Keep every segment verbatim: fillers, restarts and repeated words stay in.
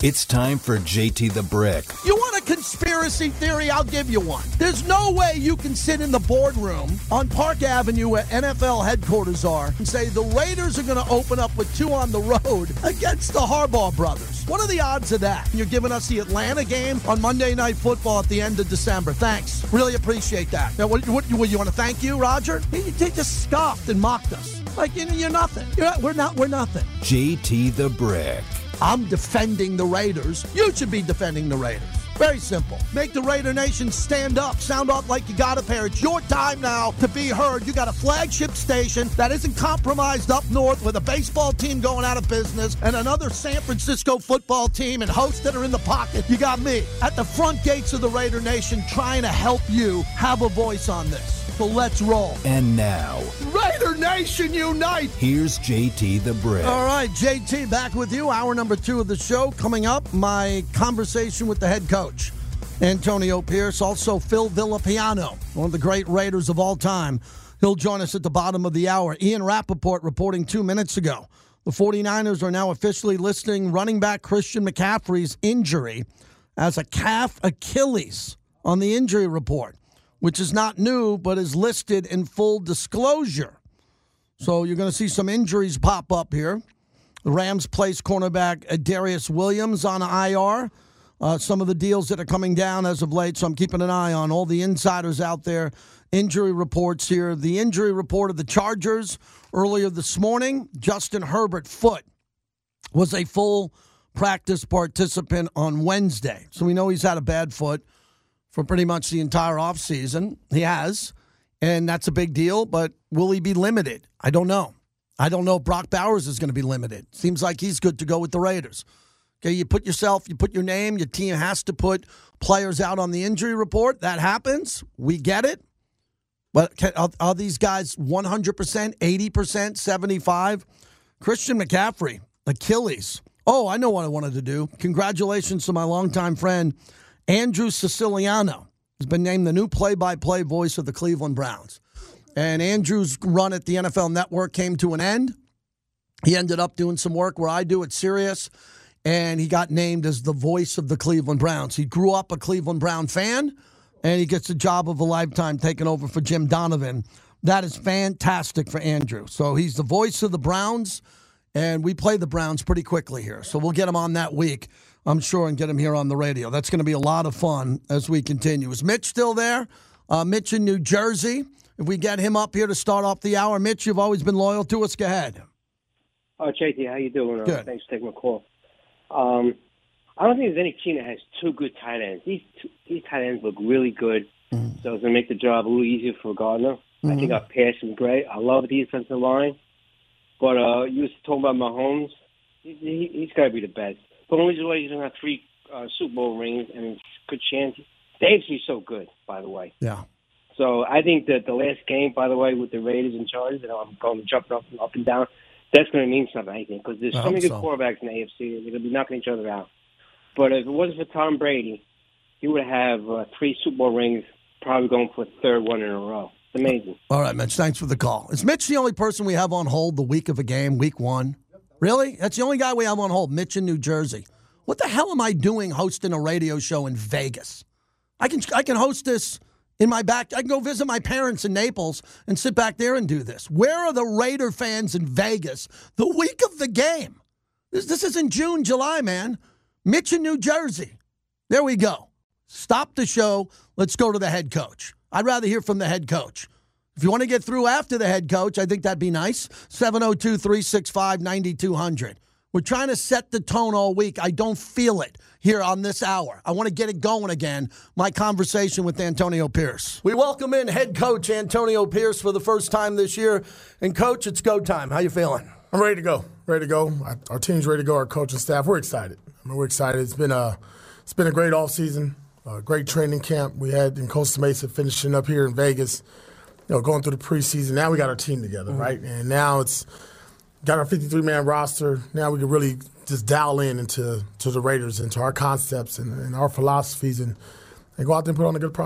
It's time for J T the Brick. You want a conspiracy theory? I'll give you one. There's no way you can sit in the boardroom on Park Avenue where N F L headquarters are and say the Raiders are going to open up with two on the road against the Harbaugh brothers. What are the odds of that? You're giving us the Atlanta game on Monday Night Football at the end of December. Thanks. Really appreciate that. Now, what, what, what you want to thank you, Roger? He, he just scoffed and mocked us. Like, you know, you're nothing. You're not, we're not. We're nothing. J T the Brick. I'm defending the Raiders. You should be defending the Raiders. Very simple. Make the Raider Nation stand up. Sound off like you got a pair. It's your time now to be heard. You got a flagship station that isn't compromised up north with a baseball team going out of business and another San Francisco football team and hosts that are in the pocket. You got me at the front gates of the Raider Nation trying to help you have a voice on this. So let's roll. And now, Raider Nation unite! Here's J T the Brick. All right, J T back with you. Hour number two of the show. Coming up, my conversation with the head coach, Antonio Pierce. Also, Phil Villapiano, one of the great Raiders of all time. He'll join us at the bottom of the hour. Ian Rappaport reporting two minutes ago. The 49ers are now officially listing running back Christian McCaffrey's injury as a calf Achilles on the injury report, which is not new, but is listed in full disclosure. So you're going to see some injuries pop up here. The Rams placed cornerback Darius Williams on I R. Uh, some of the deals that are coming down as of late, so I'm keeping an eye on all the insiders out there. Injury reports here. The injury report of the Chargers earlier this morning, Justin Herbert foot was a full practice participant on Wednesday. So we know he's had a bad foot for pretty much the entire offseason. He has, and that's a big deal, but will he be limited? I don't know. I don't know if Brock Bowers is going to be limited. Seems like he's good to go with the Raiders. Okay, you put yourself, you put your name, your team has to put players out on the injury report. That happens. We get it. But can, are, are these guys one hundred percent, eighty percent, seventy-five? Christian McCaffrey, Achilles. Oh, I know what I wanted to do. Congratulations to my longtime friend, Andrew Siciliano has been named the new play-by-play voice of the Cleveland Browns. And Andrew's run at the N F L Network came to an end. He ended up doing some work where I do at Sirius, and he got named as the voice of the Cleveland Browns. He grew up a Cleveland Brown fan, and he gets the job of a lifetime taking over for Jim Donovan. That is fantastic for Andrew. So he's the voice of the Browns, and we play the Browns pretty quickly here. So we'll get him on that week, I'm sure, and get him here on the radio. That's going to be a lot of fun as we continue. Is Mitch still there? Uh, Mitch in New Jersey. If we get him up here to start off the hour. Mitch, you've always been loyal to us. Go ahead. Oh, J T, how you doing? Good. Uh, thanks for taking my call. Um, I don't think there's any team that has two good tight ends. These two, these tight ends look really good, mm-hmm. so it's going to make the job a little easier for Gardner. Mm-hmm. I think our pass is great. I love the defensive line. But uh, you was talking about Mahomes. He, he, he's got to be the best. But the only way he's going to have three uh, Super Bowl rings and a good chance. The A F C is so good, by the way. Yeah. So I think that the last game, by the way, with the Raiders and Chargers, and I'm going to jump up and up and down, that's going to mean something, I think, because there's so many good so. quarterbacks in the A F C. They're going to be knocking each other out. But if it wasn't for Tom Brady, he would have uh, three Super Bowl rings, probably going for a third one in a row. It's amazing. All right, Mitch, thanks for the call. Is Mitch the only person we have on hold the week of a game, week one? Really? That's the only guy we have on hold, Mitch in New Jersey. What the hell am I doing hosting a radio show in Vegas? I can I can host this in my back. I can go visit my parents in Naples and sit back there and do this. Where are the Raider fans in Vegas the week of the game? This, this is in June, July, man. Mitch in New Jersey. There we go. Stop the show. Let's go to the head coach. I'd rather hear from the head coach. If you want to get through after the head coach, I think that'd be nice. seven oh two, three six five, nine two hundred. We're trying to set the tone all week. I don't feel it here on this hour. I want to get it going again. My conversation with Antonio Pierce. We welcome in head coach Antonio Pierce for the first time this year. And, Coach, it's go time. How you feeling? I'm ready to go. Ready to go. Our team's ready to go. Our coaching staff, we're excited. I mean, we're excited. It's been a, it's been a great offseason, a great training camp we had in Costa Mesa, finishing up here in Vegas, you know, going through the preseason. Now we got our team together, mm-hmm. right? And now it's got our fifty-three man roster. Now we can really just dial in into to the Raiders, into our concepts and, and our philosophies, and, and go out there and put on a good product.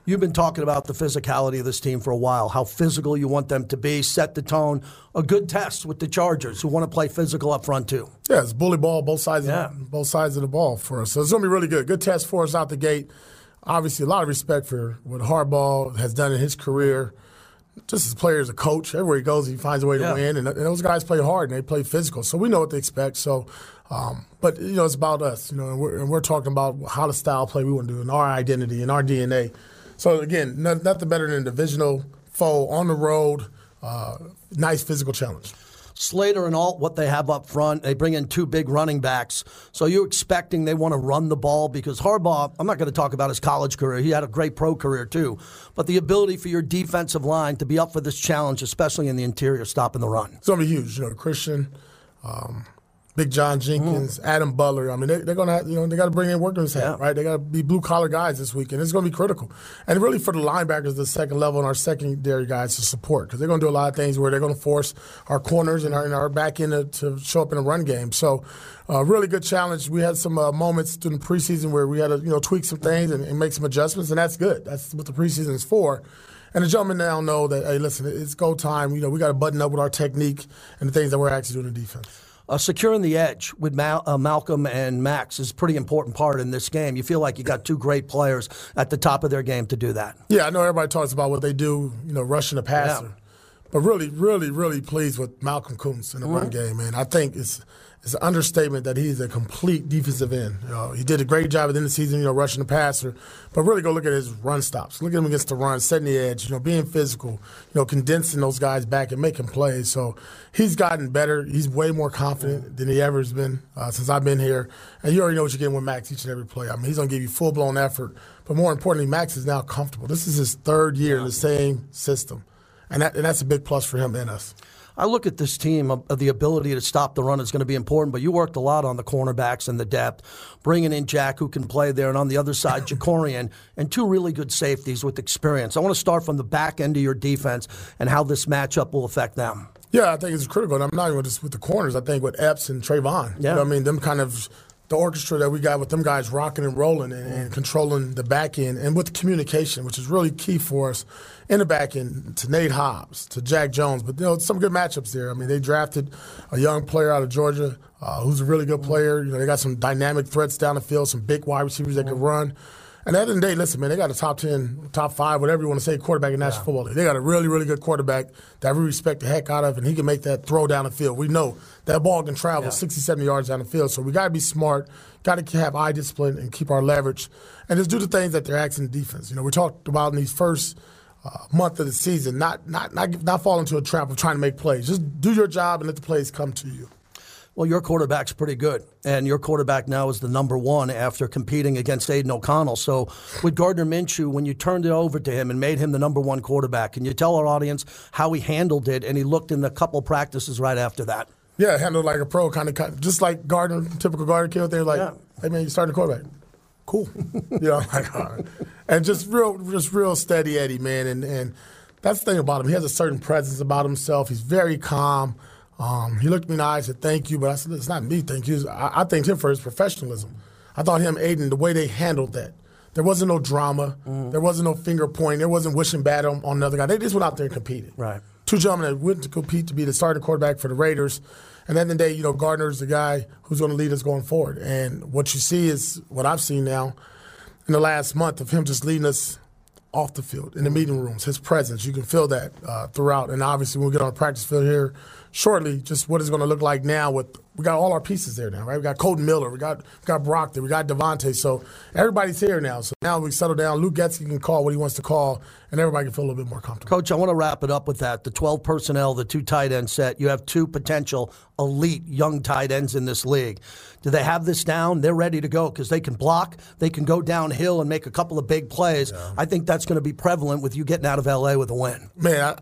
You've been talking about the physicality of this team for a while, how physical you want them to be, set the tone. A good test with the Chargers, who want to play physical up front too. Yeah, it's bully ball, both sides, yeah. of, both sides of the ball for us. So it's going to be really good. Good test for us out the gate. Obviously, a lot of respect for what Harbaugh has done in his career. Just as a player, as a coach, everywhere he goes, he finds a way to yeah. win. And, and those guys play hard and they play physical, so we know what to expect. So, um, but you know, it's about us. You know, and we're, and we're talking about how the style play we want to do and our identity and our D N A. So again, no, nothing better than a divisional foe on the road, uh, nice physical challenge. Slater and Alt, what they have up front, they bring in two big running backs. So you're expecting they want to run the ball because Harbaugh, I'm not going to talk about his college career. He had a great pro career too. But the ability for your defensive line to be up for this challenge, especially in the interior, stopping the run. It's going to be huge. You know, Christian, um, Big John Jenkins, mm. Adam Butler. I mean, they, they're going to, you know, they got to bring in workers, yeah. right? They got to be blue collar guys this week, and it's going to be critical. And really, for the linebackers, the second level, and our secondary guys to support, because they're going to do a lot of things where they're going to force our corners and our, and our back end to, to show up in a run game. So, uh, really good challenge. We had some uh, moments during the preseason where we had to, you know, tweak some things and, and make some adjustments, and that's good. That's what the preseason is for. And the gentlemen now know that, hey, listen, it's go time. You know, we got to button up with our technique and the things that we're actually doing in defense. Uh, securing the edge with Mal- uh, Malcolm and Max is a pretty important part in this game. You feel like you got two great players at the top of their game to do that. Yeah, I know everybody talks about what they do, you know, rushing the passer. Yeah. But really, really, really pleased with Malcolm Kuntz in the mm-hmm. run game, man. I think it's it's an understatement that he's a complete defensive end. You know, he did a great job at the end of the season, you know, rushing the passer. But really go look at his run stops. Look at him against the run, setting the edge, you know, being physical, you know, condensing those guys back and making plays. So he's gotten better. He's way more confident than he ever has been uh, since I've been here. And you already know what you're getting with Max each and every play. I mean, he's going to give you full-blown effort. But more importantly, Max is now comfortable. This is his third year in the same system. And, that, and that's a big plus for him and us. I look at this team, uh, the ability to stop the run is going to be important, but you worked a lot on the cornerbacks and the depth, bringing in Jack who can play there, and on the other side, Jacorian, and two really good safeties with experience. I want to start from the back end of your defense and how this matchup will affect them. Yeah, I think it's critical. And I'm not even just with the corners. I think with Epps and Trayvon. Yeah. You know what I mean? Them kind of the orchestra that we got with them guys rocking and rolling and, and controlling the back end, and with communication, which is really key for us in the back end, to Nate Hobbs, to Jack Jones. But, you know, some good matchups there. I mean, they drafted a young player out of Georgia uh, who's a really good player. You know, they got some dynamic threats down the field, some big wide receivers that can run. And at the end of the day, listen, man, they got a top ten, top five, whatever you want to say, quarterback in National yeah. Football League. They got a really, really good quarterback that we respect the heck out of, and he can make that throw down the field. We know that ball can travel yeah. sixty, seventy yards down the field. So we got to be smart, got to have eye discipline and keep our leverage, and just do the things that they're asking the defense. You know, we talked about in these first uh, month of the season, not, not, not, not fall into a trap of trying to make plays. Just do your job and let the plays come to you. Well, your quarterback's pretty good, and your quarterback now is the number one after competing against Aiden O'Connell. So with Gardner Minshew, when you turned it over to him and made him the number one quarterback, can you tell our audience how he handled it, and he looked in the couple practices right after that? Yeah, handled like a pro, kind of, just like Gardner, typical Gardner kid. They're like, yeah. hey, man, you started quarterback. Cool. you know, like, all right. And just real, just real steady Eddie, man. And, and that's the thing about him. He has a certain presence about himself. He's very calm. Um, he looked me in the eyes and said, thank you, but I said, it's not me, thank you. I, I thanked him for his professionalism. I thought him, Aiden, the way they handled that. There wasn't no drama. Mm. There wasn't no finger pointing. There wasn't wishing bad on, on another guy. They just went out there and competed. Right. Two gentlemen that went to compete to be the starting quarterback for the Raiders. And at the end of the day, you know, Gardner's the guy who's going to lead us going forward. And what you see is what I've seen now in the last month of him just leading us off the field, in the meeting rooms, his presence. You can feel that uh, throughout. And obviously when we get on the practice field here shortly, just what it's going to look like now with we got all our pieces there now, right? We got Colton Miller, we got we got Brock there, we got Devontae. So everybody's here now. So now we settle down. Luke Getsy can call what he wants to call, and everybody can feel a little bit more comfortable. Coach, I want to wrap it up with that. The twelve personnel, the two tight end set. You have two potential elite young tight ends in this league. Do they have this down? They're ready to go because they can block, they can go downhill and make a couple of big plays. Yeah. I think that's going to be prevalent with you getting out of L A with a win. Man,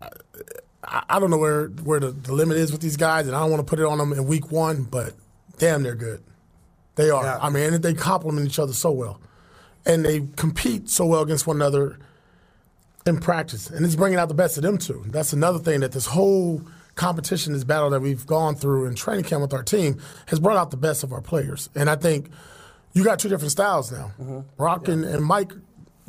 I, I don't know where, where the, the limit is with these guys, and I don't want to put it on them in week one, but damn, they're good. They are. Yeah. I mean, they complement each other so well. And they compete so well against one another in practice. And it's bringing out the best of them, too. That's another thing that this whole competition, this battle that we've gone through in training camp with our team has brought out the best of our players. And I think you got two different styles now. Mm-hmm. Brock yeah. and, and Mike,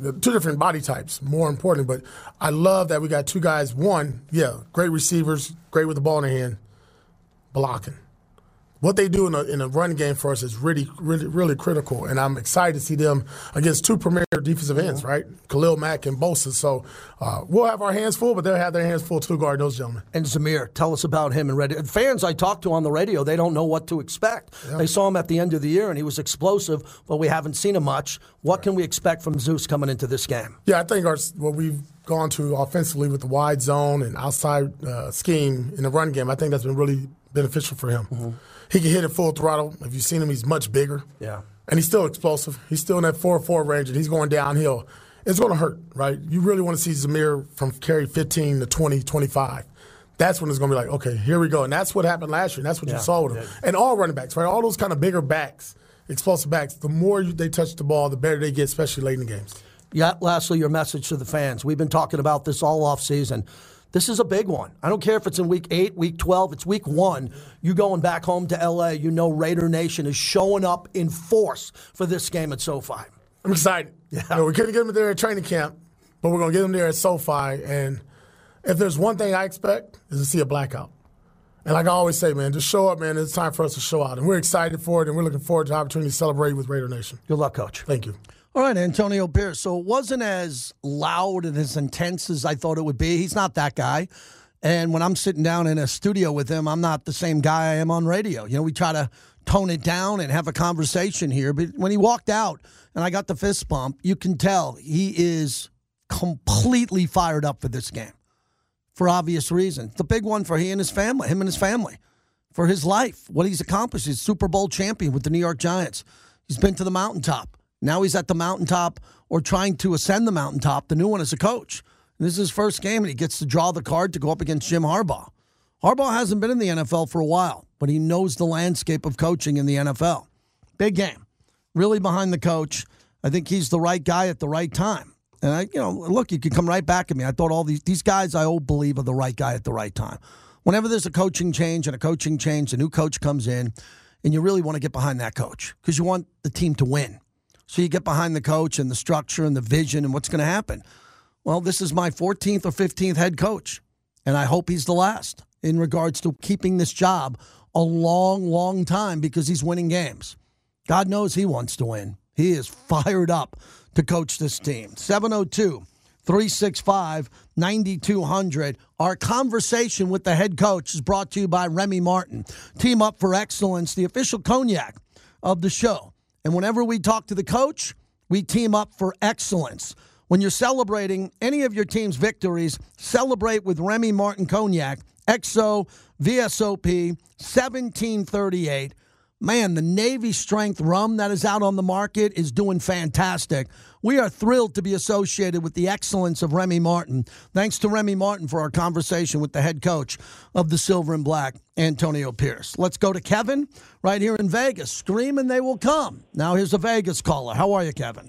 the two different body types, more importantly. But I love that we got two guys. One, yeah, great receivers, great with the ball in their hand, blocking. What they do in a, in a run game for us is really, really, really critical, and I'm excited to see them against two premier defensive ends, right? Khalil Mack and Bosa. So uh, we'll have our hands full, but they'll have their hands full to guard those gentlemen. And Zamir, tell us about him and Red. Fans I talked to on the radio, they don't know what to expect. Yeah. They saw him at the end of the year, and he was explosive, but we haven't seen him much. What right. can we expect from Zeus coming into this game? Yeah, I think our what we've gone to offensively with the wide zone and outside uh, scheme in the run game, I think that's been really beneficial for him. Mm-hmm. He can hit it full throttle. If you've seen him, he's much bigger. Yeah. And he's still explosive. He's still in that four four range, and he's going downhill. It's going to hurt, right? You really want to see Zamir from carry fifteen to twenty, twenty-five. That's when it's going to be like, okay, here we go. And that's what happened last year, and that's what yeah, you saw with him. And all running backs, right? All those kind of bigger backs, explosive backs, the more you, they touch the ball, the better they get, especially late in the games. Yeah, lastly, your message to the fans. We've been talking about this all offseason. This is a big one. I don't care if it's in week eight, week twelve, it's week one. You going back home to L A, you know Raider Nation is showing up in force for this game at SoFi. I'm excited. Yeah. You know, we couldn't get them there at training camp, but we're going to get them there at SoFi. And if there's one thing I expect is to see a blackout. And like I always say, man, just show up, man. It's time for us to show out. And we're excited for it, and we're looking forward to the opportunity to celebrate with Raider Nation. Good luck, Coach. Thank you. All right, Antonio Pierce. So it wasn't as loud and as intense as I thought it would be. He's not that guy. And when I'm sitting down in a studio with him, I'm not the same guy I am on radio. You know, we try to tone it down and have a conversation here. But when he walked out and I got the fist bump, you can tell he is completely fired up for this game for obvious reasons. The big one for he and his family, him and his family, for his life, what he's accomplished. He's Super Bowl champion with the New York Giants. He's been to the mountaintop. Now he's at the mountaintop or trying to ascend the mountaintop, the new one as a coach. And this is his first game, and he gets to draw the card to go up against Jim Harbaugh. Harbaugh hasn't been in the N F L for a while, but he knows the landscape of coaching in the N F L. Big game. Really behind the coach. I think he's the right guy at the right time. And, I, you know, look, you can come right back at me. I thought all these, these guys I all believe are the right guy at the right time. Whenever there's a coaching change and a coaching change, a new coach comes in, and you really want to get behind that coach because you want the team to win. So you get behind the coach and the structure and the vision and what's going to happen. Well, this is my fourteenth or fifteenth head coach, and I hope he's the last in regards to keeping this job a long, long time because he's winning games. God knows he wants to win. He is fired up to coach this team. seven oh two, three six five, nine two hundred. Our conversation with the head coach is brought to you by Remy Martin. Team Up for Excellence, the official cognac of the show. And whenever we talk to the coach, we team up for excellence. When you're celebrating any of your team's victories, celebrate with Remy Martin Cognac, X O V S O P seventeen thirty-eight. Man, the Navy Strength rum that is out on the market is doing fantastic. We are thrilled to be associated with the excellence of Remy Martin. Thanks to Remy Martin for our conversation with the head coach of the Silver and Black, Antonio Pierce. Let's go to Kevin right here in Vegas. Scream and they will come. Now here's a Vegas caller. How are you, Kevin?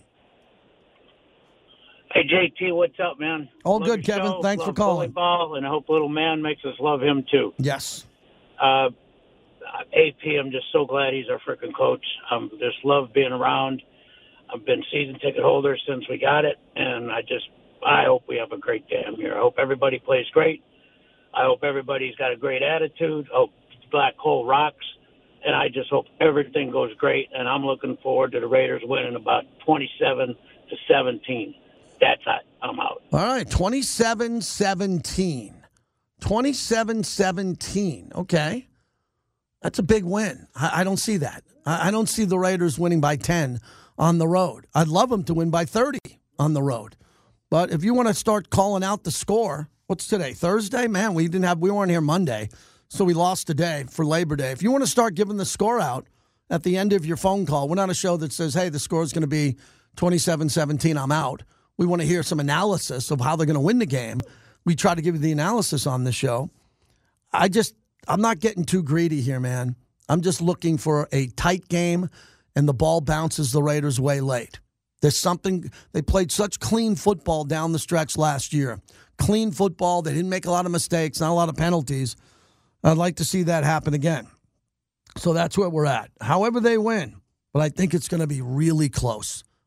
Hey, J T, what's up, man? All love good, Kevin. Show. Thanks love for calling. Volleyball, and I hope little man makes us love him, too. Yes. Uh, A P, I'm just so glad he's our freaking coach. Um, just love being around. I've been season ticket holder since we got it, and I just I hope we have a great damn year. I hope everybody plays great. I hope everybody's got a great attitude. I hope Black Hole rocks, and I just hope everything goes great, and I'm looking forward to the Raiders winning about twenty-seven to seventeen. That's it. I'm out. All right, twenty-seven seventeen. twenty-seven seventeen. Okay. That's a big win. I, I don't see that. I, I don't see the Raiders winning by ten on the road. I'd love them to win by thirty on the road. But if you want to start calling out the score, what's today? Thursday? Man, we didn't have we weren't here Monday, so we lost today for Labor Day. If you want to start giving the score out at the end of your phone call, we're not a show that says, hey, the score is going to be twenty-seven seventeen, I'm out. We want to hear some analysis of how they're going to win the game. We try to give you the analysis on the show. I just, I'm not getting too greedy here, man. I'm just looking for a tight game, and the ball bounces the Raiders' way late. There's something, they played such clean football down the stretch last year. Clean football, they didn't make a lot of mistakes, not a lot of penalties. I'd like to see that happen again. So that's where we're at. However they win, but I think it's going to be really close.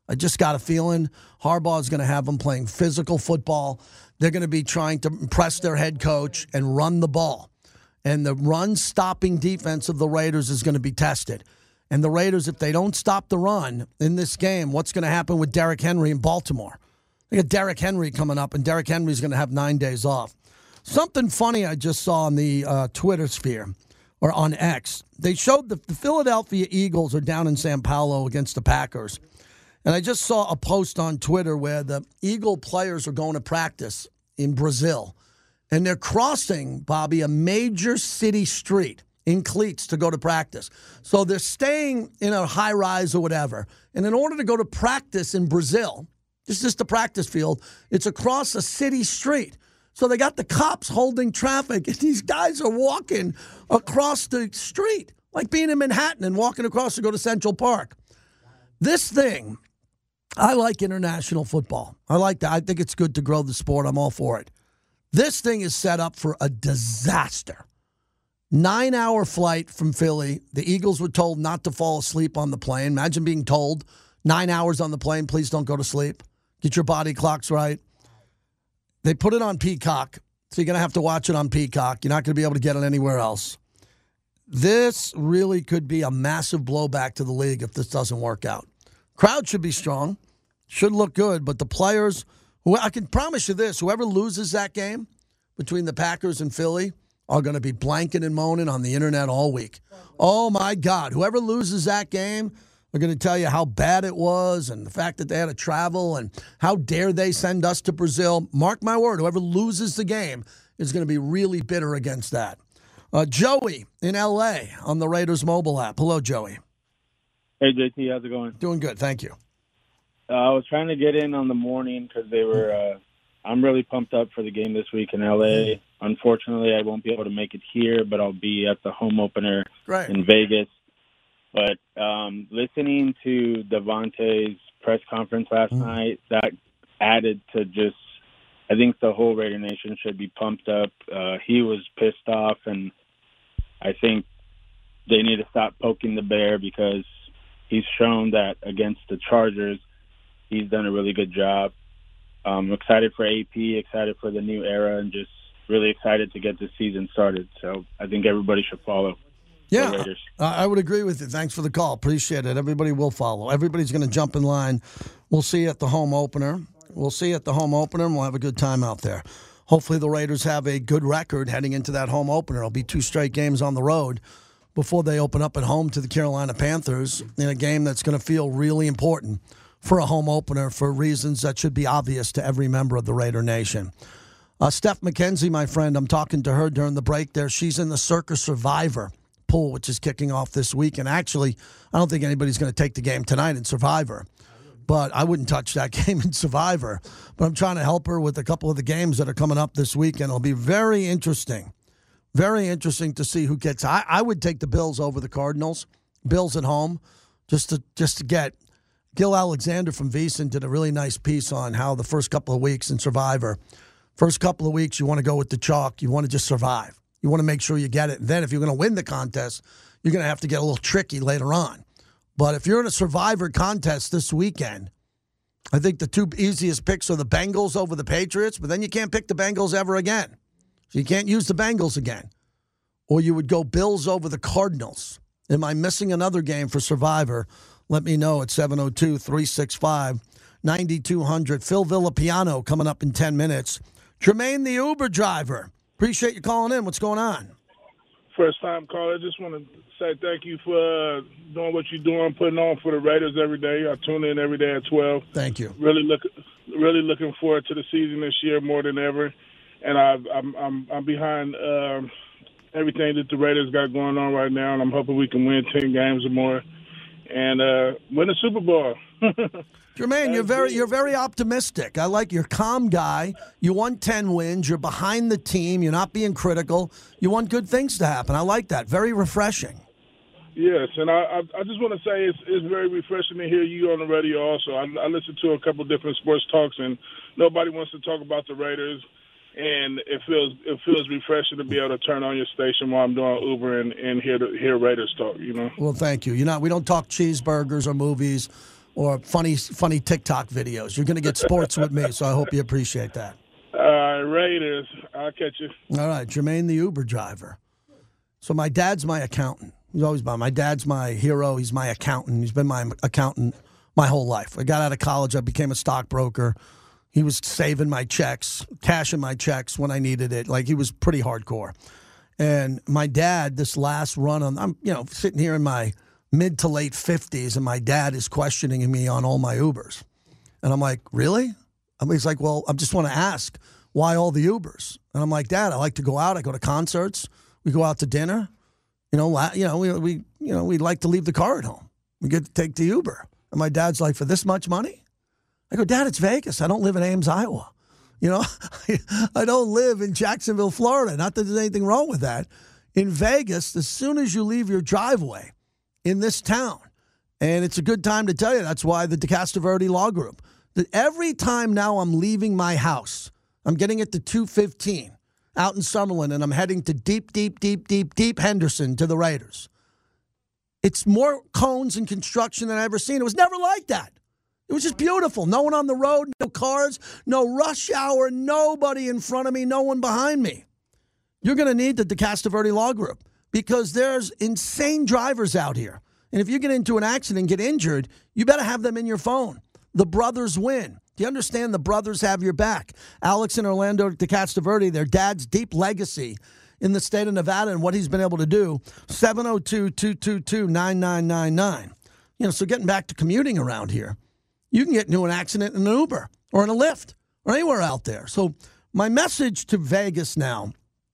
I just got a feeling Harbaugh is going to have them playing physical football. They're going to be trying to impress their head coach and run the ball. And the run-stopping defense of the Raiders is going to be tested. And the Raiders, if they don't stop the run in this game, what's going to happen with Derrick Henry in Baltimore? They got Derrick Henry coming up, and Derrick Henry's going to have nine days off. Something funny I just saw on the uh, Twitter sphere, or on X. They showed the, the Philadelphia Eagles are down in Sao Paulo against the Packers. And I just saw a post on Twitter where the Eagle players are going to practice in Brazil. And they're crossing, Bobby, a major city street in cleats to go to practice. So they're staying in a high-rise or whatever. And in order to go to practice in Brazil, this is the practice field, it's across a city street. So they got the cops holding traffic, and these guys are walking across the street, like being in Manhattan and walking across to go to Central Park. This thing, I like international football. I like that. I think it's good to grow the sport. I'm all for it. This thing is set up for a disaster. Nine-hour flight from Philly. The Eagles were told not to fall asleep on the plane. Imagine being told nine hours on the plane, please don't go to sleep. Get your body clocks right. They put it on Peacock, so you're going to have to watch it on Peacock. You're not going to be able to get it anywhere else. This really could be a massive blowback to the league if this doesn't work out. Crowd should be strong, should look good, but the players, who I can promise you this, whoever loses that game between the Packers and Philly are going to be blanking and moaning on the internet all week. Oh, my God. Whoever loses that game, they're going to tell you how bad it was and the fact that they had to travel and how dare they send us to Brazil. Mark my word, whoever loses the game is going to be really bitter against that. Uh, Joey in L A on the Raiders mobile app. Hello, Joey. Hey, J T, how's it going? Doing good, thank you. Uh, I was trying to get in on the morning because they were uh, – I'm really pumped up for the game this week in L A. Unfortunately, I won't be able to make it here, but I'll be at the home opener right. in Vegas. But um, listening to Davante's press conference last mm. night, that added to just – I think the whole Raider Nation should be pumped up. Uh, he was pissed off, and I think they need to stop poking the bear because he's shown that against the Chargers, he's done a really good job. I'm excited for A P, excited for the new era, and just really excited to get this season started. So I think everybody should follow. Yeah, I would agree with you. Thanks for the call. Appreciate it. Everybody will follow. Everybody's going to jump in line. We'll see you at the home opener. We'll see you at the home opener, and we'll have a good time out there. Hopefully the Raiders have a good record heading into that home opener. It'll be two straight games on the road before they open up at home to the Carolina Panthers in a game that's going to feel really important for a home opener for reasons that should be obvious to every member of the Raider Nation. Uh, Steph McKenzie, my friend, I'm talking to her during the break there. She's in the Circa Survivor pool, which is kicking off this week. And actually, I don't think anybody's going to take the game tonight in Survivor. But I wouldn't touch that game in Survivor. But I'm trying to help her with a couple of the games that are coming up this week. And it'll be very interesting. Very interesting to see who gets. I, I would take the Bills over the Cardinals. Bills at home, just to just to get. Gil Alexander from VSiN did a really nice piece on how the first couple of weeks in Survivor, first couple of weeks you want to go with the chalk. You want to just survive. You want to make sure you get it. And then if you're going to win the contest, you're going to have to get a little tricky later on. But if you're in a Survivor contest this weekend, I think the two easiest picks are the Bengals over the Patriots, but then you can't pick the Bengals ever again. So you can't use the Bengals again. Or you would go Bills over the Cardinals. Am I missing another game for Survivor? Let me know at seven oh two, three six five, nine two hundred. Phil Villapiano coming up in ten minutes. Jermaine, the Uber driver. Appreciate you calling in. What's going on? First time caller. I just want to say thank you for uh, doing what you're doing, putting on for the Raiders every day. I tune in every day at twelve. Thank you. Really look, really looking forward to the season this year more than ever. And I've, I'm, I'm, I'm behind um, everything that the Raiders got going on right now, and I'm hoping we can win ten games or more and uh, win a Super Bowl. Jermaine, you're very you're very optimistic. I like you're a calm guy. You won ten wins. You're behind the team. You're not being critical. You want good things to happen. I like that. Very refreshing. Yes, and I I, I just want to say it's it's very refreshing to hear you on the radio also. I, I listen to a couple different sports talks, and nobody wants to talk about the Raiders. And it feels it feels refreshing to be able to turn on your station while I'm doing Uber and, and hear the, hear Raiders talk, you know. Well, thank you. You know, we don't talk cheeseburgers or movies or funny funny TikTok videos. You're going to get sports with me, so I hope you appreciate that. All right, Raiders. I'll catch you. All right, Jermaine the Uber driver. So my dad's my accountant. He's always been. My dad's my hero. He's my accountant. He's been my accountant my whole life. I got out of college. I became a stockbroker. He was saving my checks, cashing my checks when I needed it. Like, he was pretty hardcore. And my dad, this last run on, I'm, you know, sitting here in my mid to late fifties, and my dad is questioning me on all my Ubers. And I'm like, really? I mean, he's like, well, I just want to ask, why all the Ubers? And I'm like, Dad, I like to go out. I go to concerts. We go out to dinner. You know, you know, we, we you know, we like to leave the car at home. We get to take the Uber. And my dad's like, for this much money? I go, Dad, it's Vegas. I don't live in Ames, Iowa. You know, I don't live in Jacksonville, Florida. Not that there's anything wrong with that. In Vegas, as soon as you leave your driveway in this town, and it's a good time to tell you, that's why the DeCastroverde Law Group, that every time now I'm leaving my house, I'm getting at the two fifteen out in Summerlin, and I'm heading to deep, deep, deep, deep, deep Henderson to the Raiders. It's more cones and construction than I've ever seen. It was never like that. It was just beautiful. No one on the road, no cars, no rush hour, nobody in front of me, no one behind me. You're going to need the DeCastroverde Law Group because there's insane drivers out here. And if you get into an accident and get injured, you better have them in your phone. The brothers win. Do you understand? The brothers have your back. Alex and Orlando DeCastroverde, their dad's deep legacy in the state of Nevada and what he's been able to do, seven oh two, two two two, nine nine nine nine. You know, so getting back to commuting around here, you can get into an accident in an Uber or in a Lyft or anywhere out there. So my message to Vegas now,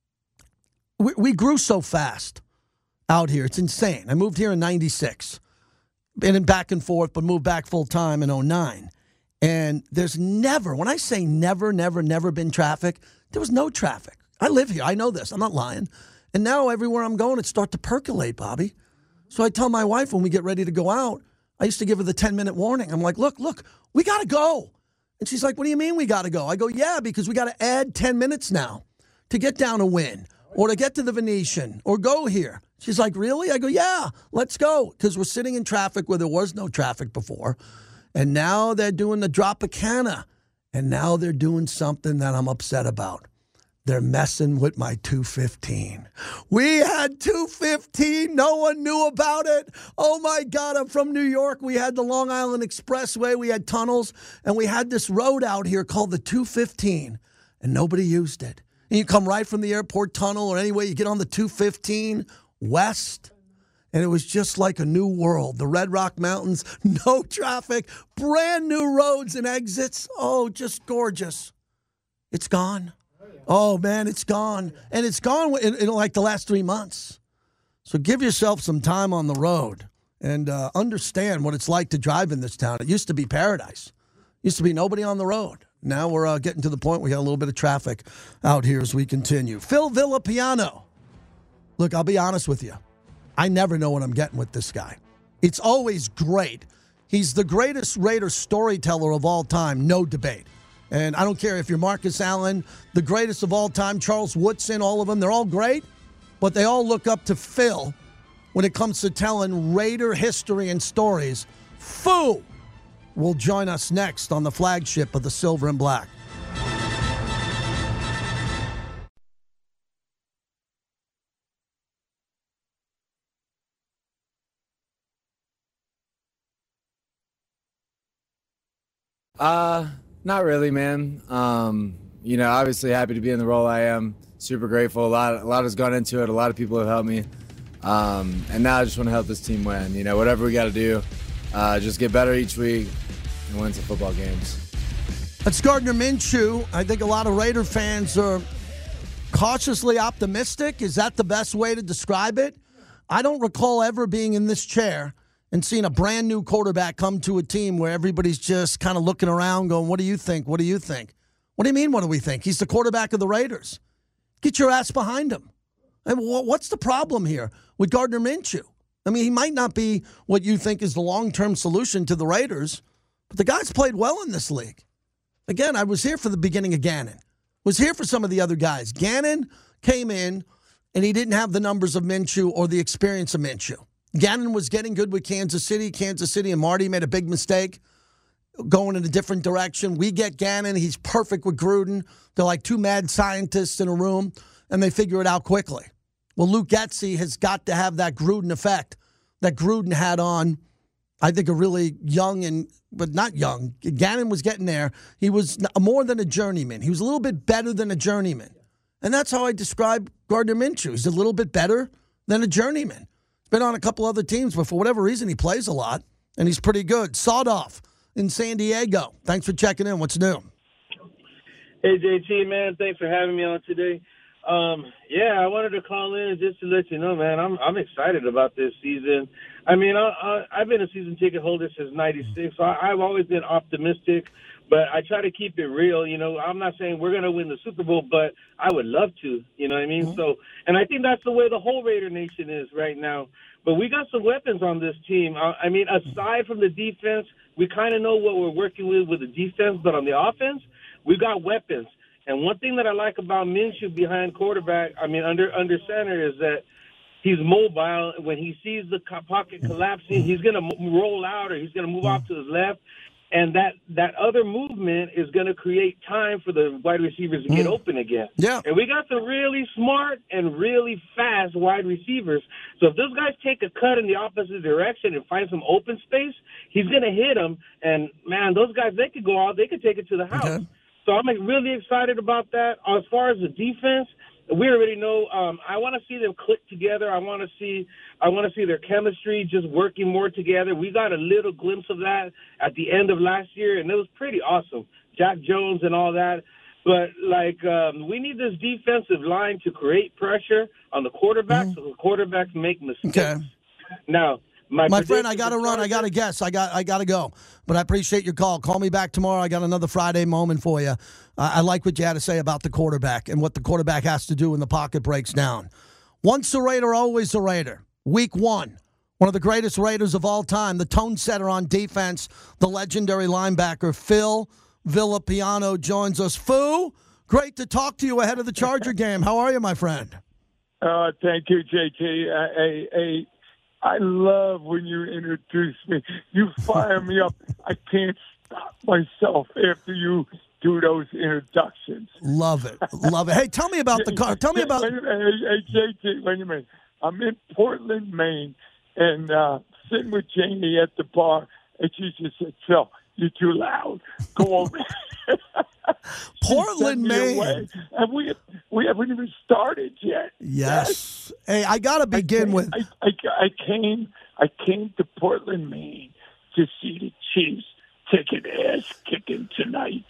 we, we grew so fast out here. It's insane. I moved here in ninety-six. Been in back and forth, but moved back full time in oh nine. And there's never, when I say never, never, never been traffic, there was no traffic. I live here. I know this. I'm not lying. And now everywhere I'm going, it starts to percolate, Bobby. So I tell my wife when we get ready to go out, I used to give her the ten-minute warning. I'm like, look, look, we got to go. And she's like, what do you mean we got to go? I go, yeah, because we got to add ten minutes now to get down a Wynn or to get to the Venetian or go here. She's like, really? I go, yeah, let's go. Because we're sitting in traffic where there was no traffic before. And now they're doing the Tropicana. And now they're doing something that I'm upset about. They're messing with my two fifteen. We had two fifteen. No one knew about it. Oh, my God. I'm from New York. We had the Long Island Expressway. We had tunnels. And we had this road out here called the two fifteen. And nobody used it. And you come right from the airport tunnel or anyway, you get on the two fifteen west. And it was just like a new world. The Red Rock Mountains, no traffic, brand new roads and exits. Oh, just gorgeous. It's gone. Oh, man, it's gone. And it's gone in, in like the last three months. So give yourself some time on the road and uh, understand what it's like to drive in this town. It used to be paradise. It used to be nobody on the road. Now we're uh, getting to the point we got a little bit of traffic out here as we continue. Phil Villapiano. Look, I'll be honest with you. I never know what I'm getting with this guy. It's always great. He's the greatest Raider storyteller of all time, no debate. And I don't care if you're Marcus Allen, the greatest of all time, Charles Woodson, all of them, they're all great, but they all look up to Phil when it comes to telling Raider history and stories. Foo will join us next on the flagship of the Silver and Black. Uh, not really, man. Um, you know, obviously happy to be in the role I am. Super grateful. A lot, a lot has gone into it. A lot of people have helped me. Um, and now I just want to help this team win. You know, whatever we got to do, uh, just get better each week and win some football games. That's Gardner Minshew. I think a lot of Raider fans are cautiously optimistic. Is that the best way to describe it? I don't recall ever being in this chair and seeing a brand new quarterback come to a team where everybody's just kind of looking around going, what do you think? What do you think? What do you mean, what do we think? He's the quarterback of the Raiders. Get your ass behind him. I mean, what's the problem here with Gardner Minshew? I mean, he might not be what you think is the long-term solution to the Raiders, but the guy's played well in this league. Again, I was here for the beginning of Gannon. Was here for some of the other guys. Gannon came in, and he didn't have the numbers of Minshew or the experience of Minshew. Gannon was getting good with Kansas City. Kansas City and Marty made a big mistake going in a different direction. We get Gannon. He's perfect with Gruden. They're like two mad scientists in a room, and they figure it out quickly. Well, Luke Getsy has got to have that Gruden effect that Gruden had on, I think, a really young and, but not young. Gannon was getting there. He was more than a journeyman. He was a little bit better than a journeyman. And that's how I describe Gardner Minshew. He's a little bit better than a journeyman. He's been on a couple other teams, but for whatever reason, he plays a lot, and he's pretty good. Sawed off in San Diego. Thanks for checking in. What's new? Hey, J T, man. Thanks for having me on today. Um, yeah, I wanted to call in just to let you know, man, I'm I'm excited about this season. I mean, I, I, I've been a season ticket holder since ninety-six, so I, I've always been optimistic, but I try to keep it real. You know, I'm not saying we're going to win the Super Bowl, but I would love to, you know what I mean? Mm-hmm. So, and I think that's the way the whole Raider Nation is right now. But we got some weapons on this team. I, I mean, aside from the defense, we kind of know what we're working with with the defense, but on the offense, we got weapons. And one thing that I like about Minshew behind quarterback, I mean, under under center, is that he's mobile. When he sees the pocket collapsing, he's going to roll out or he's going to move off to his left. And that, that other movement is going to create time for the wide receivers to get open again. Yeah. And we got some really smart and really fast wide receivers. So if those guys take a cut in the opposite direction and find some open space, he's going to hit them. And, man, those guys, they could go out. They could take it to the house. Okay. So I'm really excited about that. As far as the defense, we already know. Um, I want to see them click together. I want to see. I want to see their chemistry just working more together. We got a little glimpse of that at the end of last year, and it was pretty awesome. Jack Jones and all that. But like, um, we need this defensive line to create pressure on the quarterback, mm-hmm. so the quarterbacks make mistakes. Okay. Now. My, My friend, I got to run. I got to guess. I got I got to go. But I appreciate your call. Call me back tomorrow. I got another Friday moment for you. Uh, I like what you had to say about the quarterback and what the quarterback has to do when the pocket breaks down. Once a Raider, always a Raider. Week one, one of the greatest Raiders of all time, the tone setter on defense, the legendary linebacker, Phil Villapiano joins us. Foo, great to talk to you ahead of the Charger game. How are you, my friend? Uh, thank you, J T. Uh, a, a I love when you introduce me. You fire me up. I can't stop myself after you do those introductions. Love it. Love it. Hey, tell me about the car. Tell me about... Hey, hey, hey J T, wait a minute. I'm in Portland, Maine, and uh, sitting with Janie at the bar, and she just said, Phil, you're too loud. Go over. Portland, Maine. And we we haven't even started yet. Yes. yes. Hey, I got to begin I came, with. I, I, I came. I came to Portland, Maine, to see the Chiefs taking ass kicking tonight.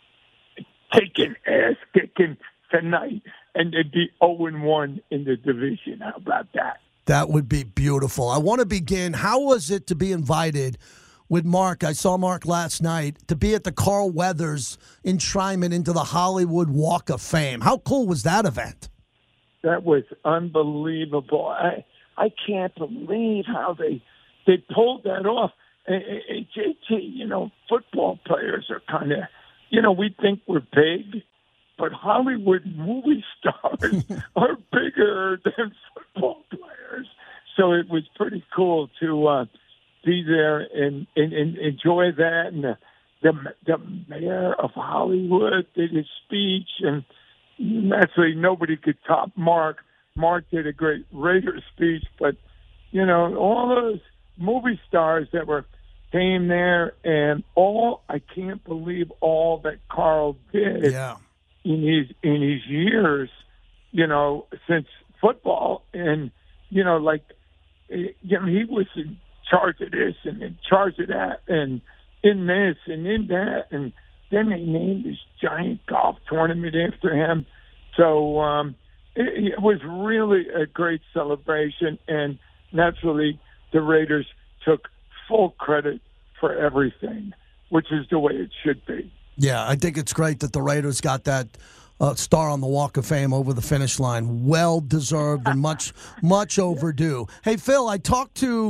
Taking ass kicking tonight, and they'd be zero and one in the division. How about that? That would be beautiful. I want to begin. How was it to be invited with Mark? I saw Mark last night, to be at the Carl Weathers enshrinement into the Hollywood Walk of Fame. How cool was that event? That was unbelievable. I I can't believe how they they pulled that off. Hey, J T, you know, football players are kind of, you know, we think we're big, but Hollywood movie stars are bigger than football players. So it was pretty cool to uh, be there and, and, and enjoy that. And the, the, the mayor of Hollywood did his speech, and naturally nobody could top Mark. Mark did a great Raider speech, but, you know, all those movie stars that were came there, and all I can't believe all that Carl did yeah. in his in his years, you know, since football, and you know, like, you know, he was in charge of this and in charge of that, and in this and in that, and then they named this giant golf tournament after him. So um, it, it was really a great celebration, and naturally, the Raiders took full credit for everything, which is the way it should be. Yeah, I think it's great that the Raiders got that uh, star on the Walk of Fame over the finish line. Well deserved and much, much overdue. Hey, Phil, I talked to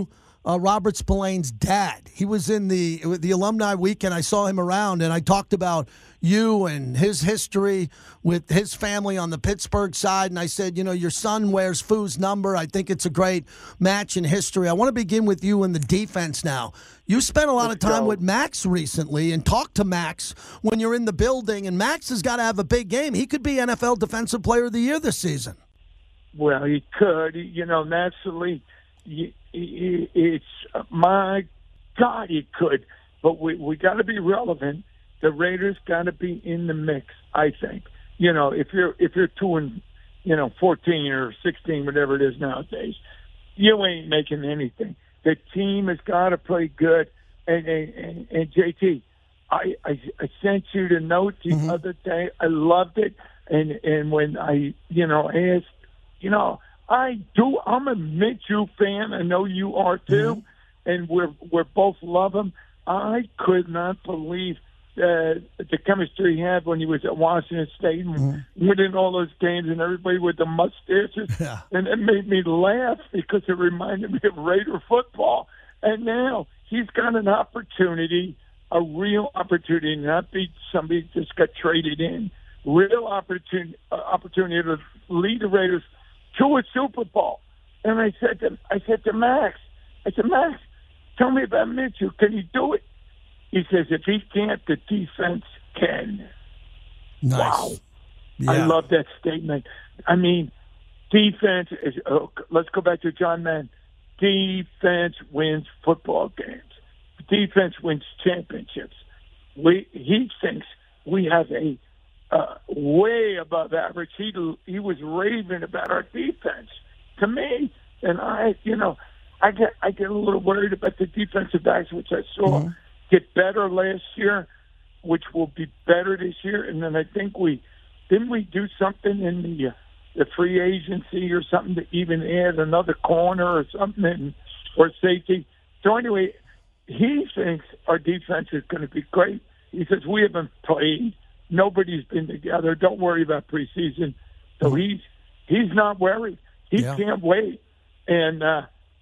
uh, Robert Spillane's dad. He was in the the alumni weekend. I saw him around, and I talked about you and his history with his family on the Pittsburgh side. And I said, you know, your son wears Foo's number. I think it's a great match in history. I want to begin with you in the defense now. You spent a lot Let's of time go. with Max recently and talked to Max when you're in the building, and Max has got to have a big game. He could be N F L Defensive Player of the Year this season. Well, he could. You know, naturally, it's, my God, he could. But we we got to be relevant. The Raiders got to be in the mix, I think. You know, if you're if you're two and you know fourteen or sixteen, whatever it is nowadays, you ain't making anything. The team has got to play good. And and, and, and J T, I, I I sent you the note the mm-hmm. other day. I loved it. And and when I you know asked, you know, I do. I'm a Minshew fan. I know you are too. Mm-hmm. And we're we're both love him. I could not believe Uh, the chemistry he had when he was at Washington State and mm-hmm. winning all those games and everybody with the mustaches. Yeah. And it made me laugh because it reminded me of Raider football. And now he's got an opportunity, a real opportunity, not be somebody just got traded in, real opportunity, uh, opportunity to lead the Raiders to a Super Bowl. And I said to, I said to Max, I said, Max, tell me about Minshew. Can he do it? He says, if he can't, the defense can. Nice. Wow. Yeah. I love that statement. I mean, defense is, oh, let's go back to John Madden. Defense wins football games. Defense wins championships. We, he thinks we have a uh, way above average. He, he was raving about our defense to me. And I, you know, I get, I get a little worried about the defensive backs, which I saw. Mm-hmm. Get better last year, which will be better this year, and then I think we didn't we do something in the uh, the free agency or something to even add another corner or something in, or safety. So anyway, he thinks our defense is going to be great. He says we haven't played, nobody's been together. Don't worry about preseason. So mm-hmm. he's he's not worried. He yeah. can't wait, and uh,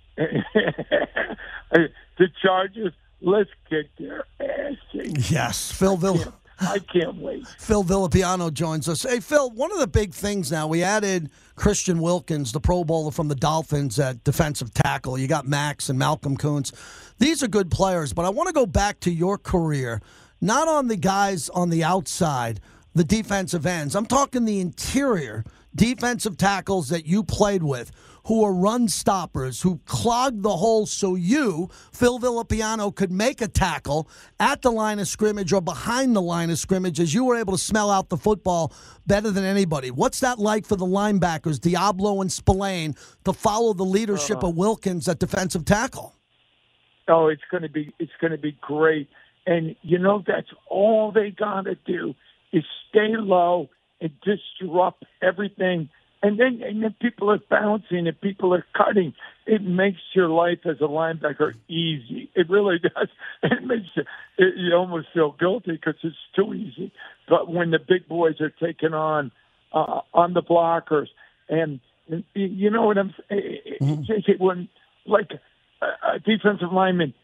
the Chargers. Let's kick their ass. Yes, Phil Vill. I can't wait. Phil Villapiano joins us. Hey, Phil, one of the big things now, we added Christian Wilkins, the Pro Bowler from the Dolphins at defensive tackle. You got Max and Malcolm Kuntz. These are good players, but I want to go back to your career, not on the guys on the outside, the defensive ends. I'm talking the interior defensive tackles that you played with, who are run stoppers, who clogged the hole so you, Phil Villapiano, could make a tackle at the line of scrimmage or behind the line of scrimmage, as you were able to smell out the football better than anybody. What's that like for the linebackers, Diablo and Spillane, to follow the leadership uh, of Wilkins at defensive tackle? Oh, it's going to be it's going to be great. And, you know, that's all they got to do is stay low and disrupt everything. And then, and then people are bouncing and people are cutting. It makes your life as a linebacker easy. It really does. It makes you, it, you almost feel guilty because it's too easy. But when the big boys are taking on uh, on the blockers, and, and you know what I'm saying? Mm-hmm. When like a, a defensive lineman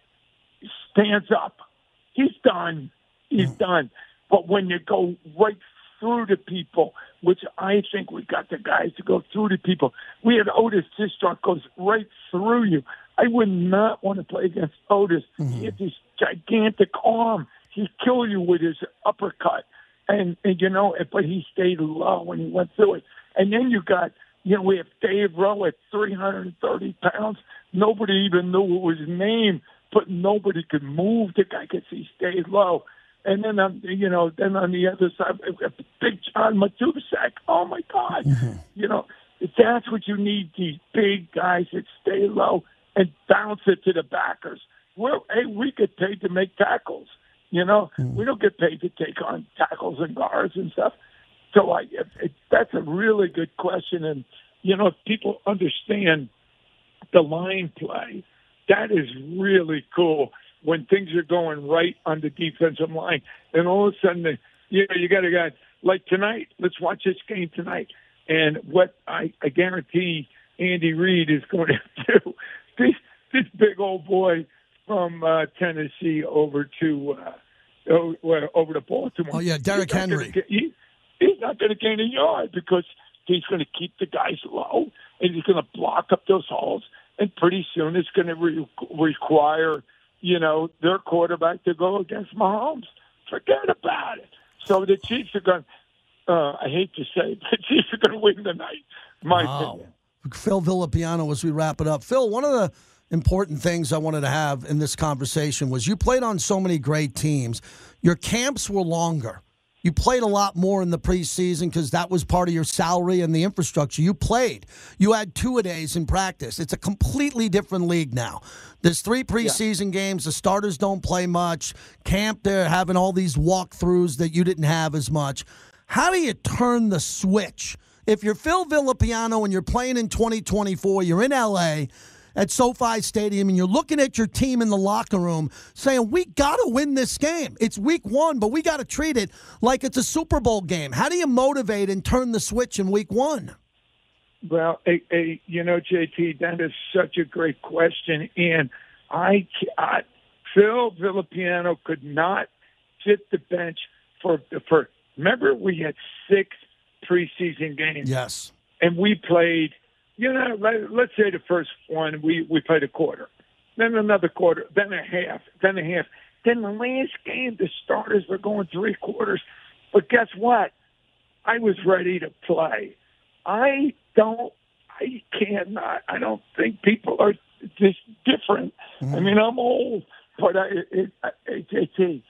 stands up, he's done. He's mm-hmm. done. But when you go right through the people, which I think we got the guys to go through the people. We had Otis Sistrunk goes right through you. I would not want to play against Otis. Mm-hmm. He had this gigantic arm. He'd kill you with his uppercut. And, and, you know, but he stayed low when he went through it. And then you got, you know, we have Dave Rowe at three hundred thirty pounds. Nobody even knew his name, but nobody could move the guy because he stayed low. And then, um, you know, then on the other side, Big John Matuszak. Oh, my God. Mm-hmm. You know, that's what you need, these big guys that stay low and bounce it to the backers. We're, hey, we get paid to make tackles, you know. Mm-hmm. We don't get paid to take on tackles and guards and stuff. So I, it, it, that's a really good question. And, you know, if people understand the line play, that is really cool. When things are going right on the defensive line, and all of a sudden, you know, you got a guy like tonight. Let's watch this game tonight, and what I, I guarantee Andy Reid is going to do. These this big old boy from uh, Tennessee over to uh, over, over to Baltimore. Oh, yeah, Derrick Henry. Get, he, he's not going to gain a yard because he's going to keep the guys low, and he's going to block up those holes, and pretty soon it's going to re- require, you know, their quarterback to go against Mahomes. Forget about it. So the Chiefs are going, uh, I hate to say it, but the Chiefs are going to win tonight, my wow. opinion. Phil Villapiano, as we wrap it up. Phil, one of the important things I wanted to have in this conversation was you played on so many great teams. Your camps were longer. You played a lot more in the preseason because that was part of your salary and the infrastructure. You played. You had two-a-days in practice. It's a completely different league now. There's three preseason yeah. games. The starters don't play much. Camp, they're having all these walkthroughs that you didn't have as much. How do you turn the switch? If you're Phil Villapiano and you're playing in twenty twenty-four, you're in L A at SoFi Stadium, and you're looking at your team in the locker room saying, we got to win this game. It's week one, but we got to treat it like it's a Super Bowl game. How do you motivate and turn the switch in week one? Well, a, a, you know, J T, that is such a great question. And I, I Phil Villapiano could not sit the bench for, for, remember we had six preseason games. Yes. And we played, you know, let, let's say the first one, we, we played a quarter, then another quarter, then a half, then a half. Then the last game, the starters were going three quarters. But guess what? I was ready to play. I don't, I cannot, I don't think people are just different. Mm-hmm. I mean, I'm old, but I, it, it, J T,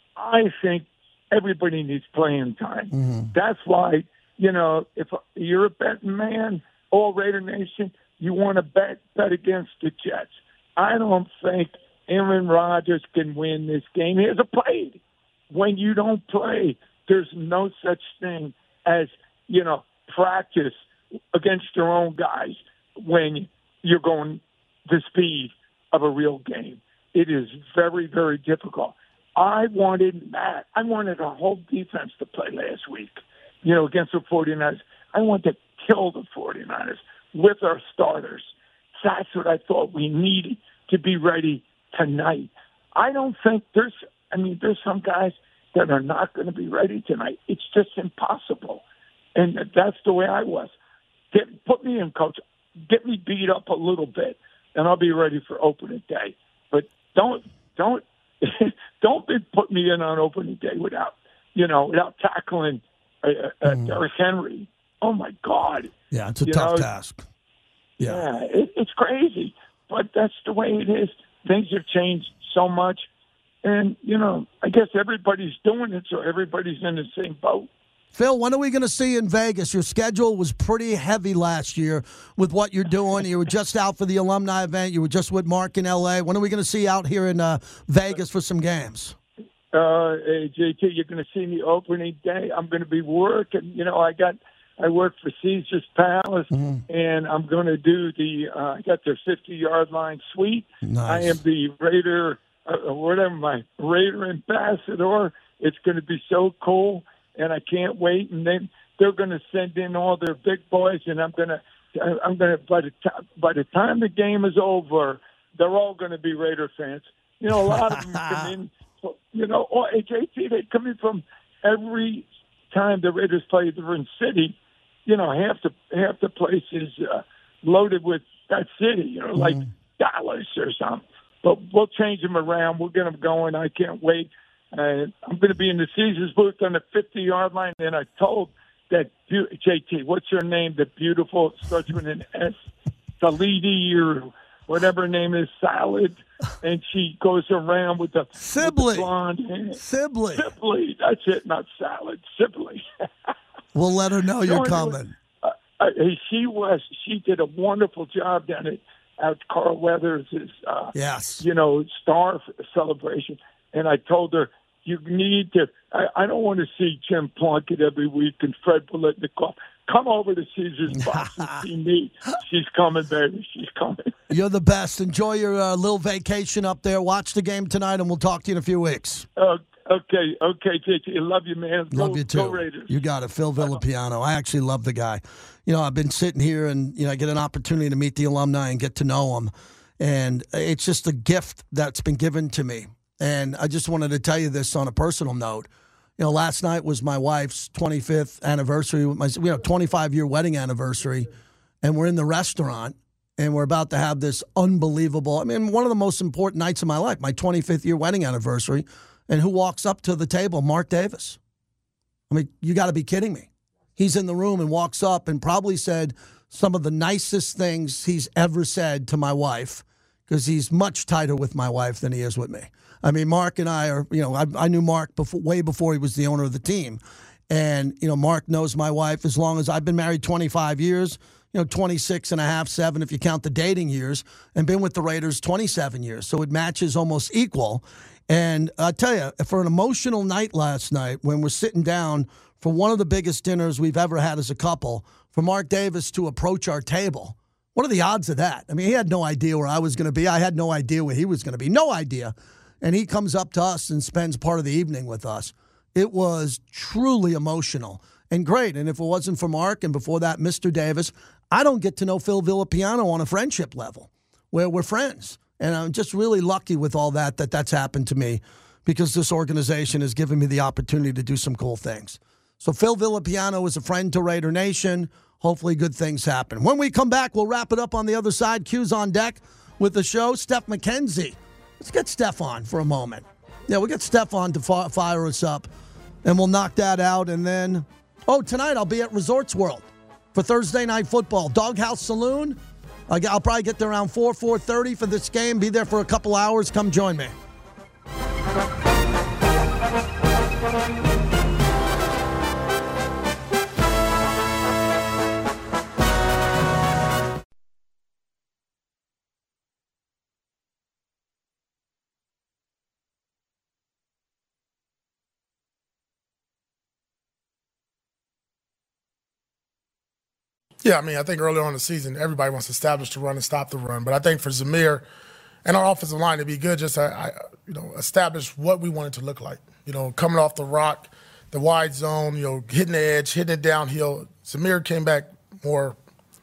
I think everybody needs playing time. Mm-hmm. That's why, you know, if you're a betting man, all Raider Nation, you want to bet bet against the Jets. I don't think Aaron Rodgers can win this game. He hasn't played. When you don't play, there's no such thing as, you know, practice against your own guys when you're going the speed of a real game. It is very, very difficult. I wanted Matt. I wanted our whole defense to play last week, you know, against the 49ers. I wanted to kill the 49ers with our starters. That's what I thought we needed to be ready tonight. I don't think there's, I mean, there's some guys that are not going to be ready tonight. It's just impossible. And that's the way I was. Get, put me in, coach. Get me beat up a little bit, and I'll be ready for opening day. But don't, don't, don't be put me in on opening day without, you know, without tackling uh, uh, mm. Derrick Henry. Oh my God! Yeah, it's a you tough know, task. Yeah, yeah it, it's crazy, but that's the way it is. Things have changed so much, and you know, I guess everybody's doing it, so everybody's in the same boat. Phil, when are we going to see you in Vegas? Your schedule was pretty heavy last year with what you're doing. You were just out for the alumni event. You were just with Mark in L A. When are we going to see you out here in uh, Vegas for some games? Uh, hey, J T, you're going to see me opening day. I'm going to be working. You know, I got I work for Caesar's Palace, mm-hmm. and I'm going to do the. Uh, I got their fifty-yard line suite. Nice. I am the Raider, uh, whatever my Raider ambassador. It's going to be so cool. And I can't wait. And then they're going to send in all their big boys, and I'm going to, I'm going to. By the time, by the time the game is over, they're all going to be Raider fans. You know, a lot of them come in. You know, or at J T, they come in from every time the Raiders play a different city. You know, half the half the place is uh, loaded with that city. You know, mm-hmm. like Dallas or something. But we'll change them around. We'll get them going. I can't wait. Uh, I'm going to be in the Caesars booth on the fifty-yard line, and I told that J T, what's her name? The beautiful, starts with an S, Salidi or whatever her name is, Salad, and she goes around with the, Sibley. With the blonde hair. Sibley. Sibley, that's it, not Salad. Sibley. We'll let her know you're coming. Uh, uh, she was. She did a wonderful job down at, at Carl Weathers' uh, yes. you know, star celebration, and I told her, you need to. I, I don't want to see Jim Plunkett every week and Fred Biletnikoff. Come over to Caesar's box and see me. She's coming, baby. She's coming. You're the best. Enjoy your uh, little vacation up there. Watch the game tonight, and we'll talk to you in a few weeks. Uh, okay, okay, J T. Love you, man. Go, love you too. Go Raiders. You got it, Phil Villapiano. I actually love the guy. You know, I've been sitting here, and you know, I get an opportunity to meet the alumni and get to know them. And it's just a gift that's been given to me. And I just wanted to tell you this on a personal note. You know, last night was my wife's twenty-fifth anniversary, with my, you know, twenty-five-year wedding anniversary, and we're in the restaurant, and we're about to have this unbelievable, I mean, one of the most important nights of my life, my twenty-fifth year wedding anniversary, and who walks up to the table? Mark Davis. I mean, you got to be kidding me. He's in the room and walks up and probably said some of the nicest things he's ever said to my wife, because he's much tighter with my wife than he is with me. I mean, Mark and I are, you know, I, I knew Mark before, way before he was the owner of the team. And, you know, Mark knows my wife as long as I've been married twenty-five years, you know, twenty-six and a half, seven, if you count the dating years, and been with the Raiders twenty-seven years. So it matches almost equal. And I tell you, for an emotional night last night, when we're sitting down for one of the biggest dinners we've ever had as a couple, for Mark Davis to approach our table, what are the odds of that? I mean, he had no idea where I was going to be. I had no idea where he was going to be. No idea. And he comes up to us and spends part of the evening with us. It was truly emotional and great. And if it wasn't for Mark and before that, Mister Davis, I don't get to know Phil Villapiano on a friendship level where we're friends. And I'm just really lucky with all that, that that's happened to me, because this organization has given me the opportunity to do some cool things. So Phil Villapiano is a friend to Raider Nation. Hopefully good things happen. When we come back, we'll wrap it up on the other side. Q's on deck with the show. Steph McKenzie. Let's get Steph on for a moment. Yeah, we'll get Steph on to fi- fire us up, and we'll knock that out. And then, oh, tonight I'll be at Resorts World for Thursday Night Football. Doghouse Saloon. I'll probably get there around four, four thirty for this game. Be there for a couple hours. Come join me. Yeah, I mean, I think early on in the season, everybody wants to establish the run and stop the run. But I think for Zamir and our offensive line, it'd be good just to, I, you know, establish what we want it to look like. You know, coming off the rock, the wide zone, you know, hitting the edge, hitting it downhill. Zamir came back more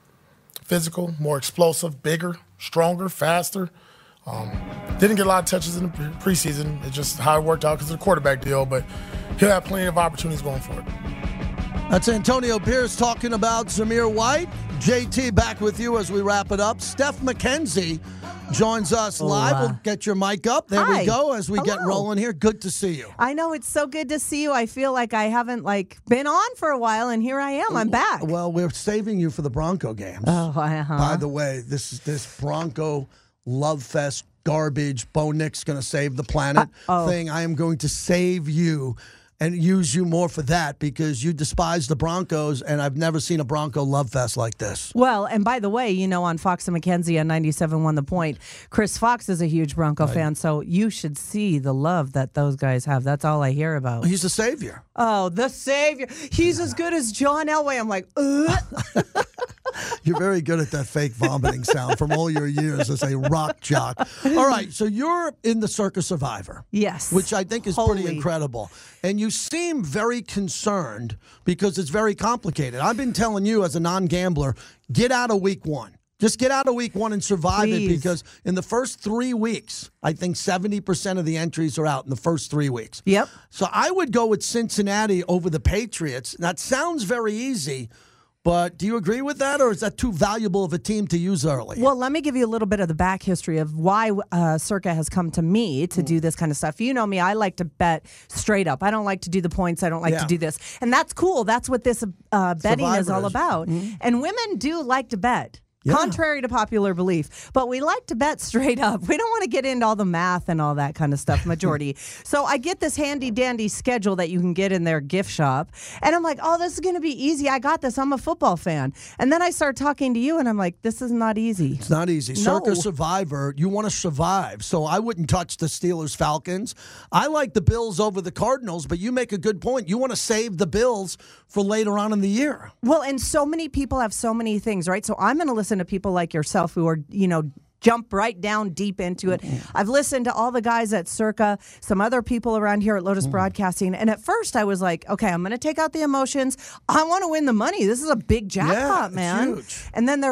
physical, more explosive, bigger, stronger, faster. Um, didn't get a lot of touches in the preseason. It's just how it worked out because of the quarterback deal. But he'll have plenty of opportunities going forward. That's Antonio Pierce talking about Zamir White. J T back with you as we wrap it up. Steph McKenzie joins us live. Hola. We'll get your mic up. There Hi. we go as we Hello. get rolling here. Good to see you. I know, it's so good to see you. I feel like I haven't like been on for a while, and here I am. I'm back. Well, we're saving you for the Bronco games. Oh, uh-huh. By the way, this is this Bronco Love Fest garbage. Bo Nick's going to save the planet Uh-oh. thing. I am going to save you and use you more for that, because you despise the Broncos, and I've never seen a Bronco Love Fest like this. Well, and by the way, you know, on Fox and McKenzie on ninety-seven point one The Point, Chris Fox is a huge Bronco Right. fan, so you should see the love that those guys have. That's all I hear about. He's the savior. Oh, the savior. He's as good as John Elway. I'm like, ugh. You're very good at that fake vomiting sound from all your years as a rock jock. All right, so you're in the Circus Survivor. Yes. Which I think is Holy. pretty incredible. And you seem very concerned because it's very complicated. I've been telling you as a non-gambler, get out of week one. Just get out of week one and survive Please. it, because in the first three weeks, I think seventy percent of the entries are out in the first three weeks. Yep. So I would go with Cincinnati over the Patriots. That sounds very easy, but do you agree with that, or is that too valuable of a team to use early? Well, let me give you a little bit of the back history of why uh, Circa has come to me to do this kind of stuff. You know me, I like to bet straight up. I don't like to do the points. I don't like Yeah. to do this. And that's cool. That's what this uh, betting is Survivor all is. about. Mhm. And women do like to bet. Yeah. Contrary to popular belief, but we like to bet straight up. We don't want to get into all the math and all that kind of stuff, majority. So I get this handy dandy schedule that you can get in their gift shop, and I'm like, oh, this is going to be easy. I got this. I'm a football fan. And then I start talking to you, and I'm like, this is not easy. It's not easy. No. Circus Survivor, you want to survive. So I wouldn't touch the Steelers Falcons. I like the Bills over the Cardinals, but you make a good point. You want to save the Bills for later on in the year. Well, and so many people have so many things, right? So I'm going to listen to people like yourself who are, you know, jump right down deep into it. Mm-hmm. I've listened to all the guys at Circa, some other people around here at Lotus mm-hmm. Broadcasting, and at first I was like, okay, I'm going to take out the emotions. I want to win the money. This is a big jackpot, yeah, man. Huge. And then they're like,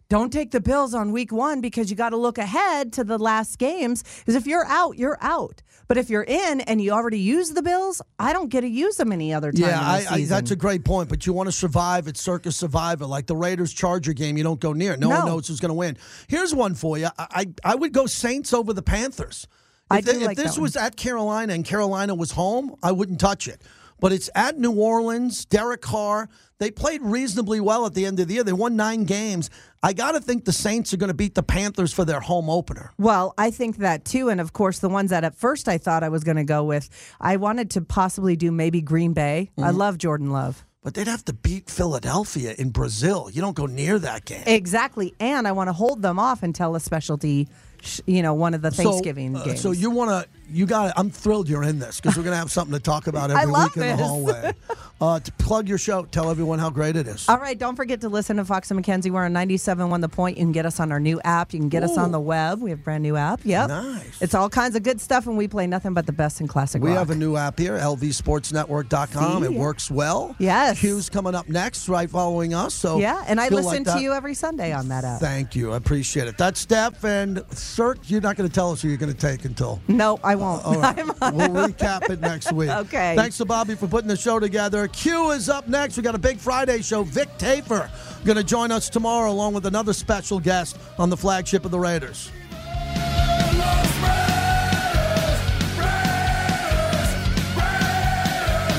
don't take the Bills on week one because you got to look ahead to the last games. Because if you're out, you're out. But if you're in and you already use the Bills, I don't get to use them any other time Yeah, in the I, season. I, that's a great point. But you want to survive at Circus Survivor. Like the Raiders-Charger game, you don't go near. No, No. one knows who's going to win. Here's one for you. I, I, I would go Saints over the Panthers. If, I do they- if like this that was at Carolina and Carolina was home, I wouldn't touch it. But it's at New Orleans, Derek Carr. They played reasonably well at the end of the year. They won nine games. I got to think the Saints are going to beat the Panthers for their home opener. Well, I think that too. And of course, the ones that at first I thought I was going to go with, I wanted to possibly do maybe Green Bay. I love Jordan Love. But they'd have to beat Philadelphia in Brazil. You don't go near that game. Exactly. And I want to hold them off until a specialty, sh- you know, one of the Thanksgiving so, uh, games. So you want to, you got it. I'm thrilled you're in this because we're going to have something to talk about every I love week in the this. hallway. Uh, to plug your show, tell everyone how great it is. All right, don't forget to listen to Fox and McKenzie. We're on ninety-seven point one The Point. You can get us on our new app. You can get us on Ooh. the web. We have a brand new app. Yep. Nice. It's all kinds of good stuff, and we play nothing but the best in classic We rock. have a new app here, L V sports network dot com. See? It works well. Yes. Q's coming up next, right following us. So Yeah, and I you'll listen like that. to you every Sunday on that app. Thank you. I appreciate it. That's Steph and Sir. You're not going to tell us who you're going to take until. No, I won't. All right. We'll recap it next week. Okay. Thanks to Bobby for putting the show together. Q is up next. We got a big Friday show. Vic Tafer going to join us tomorrow along with another special guest on the flagship of the Raiders.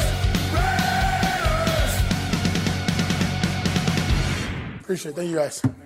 Appreciate it. Thank you guys.